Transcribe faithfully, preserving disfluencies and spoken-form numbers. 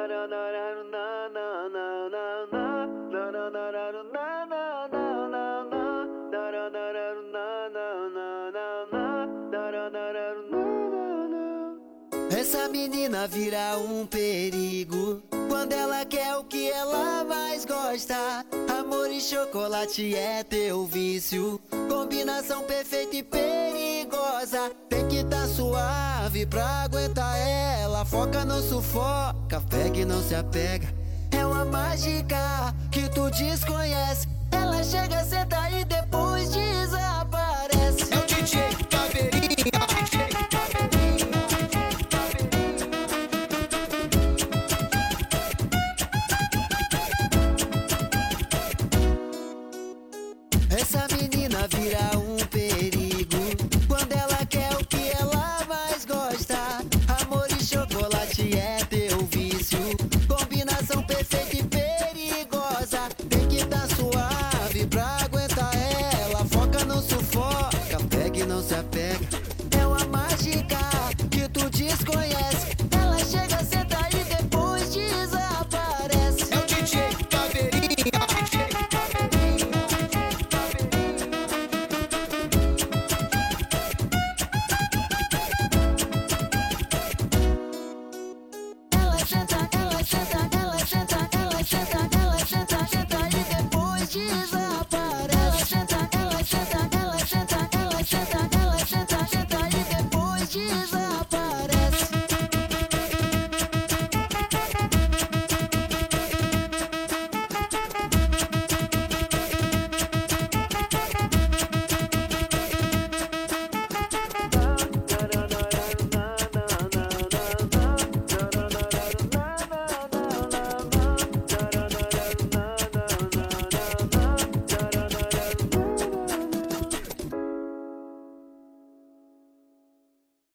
Essa menina vira um perigo quando ela quer o que ela mais gosta. Amor e chocolate é teu vício, combinação perfeita e perigosa. Tem que tá suave pra aguentar ela. Foca, não sufoca, pega e não se apega. É uma mágica que tu desconhece. Ela chega, senta e depois desaparece. É o D J Caveirinha. Essa menina vira um perigo quando ela quer o que ela mais gosta. Amor e chocolate é teu vício, combinação perfeita e perigosa. Tem que tá suave pra aguentar ela. Foca, não sufoca, pega e não se apega. É uma mágica que tu desconhece. Ela chega, senta e depois desaparece. É o D J Caveirinha. Ela senta, ela senta.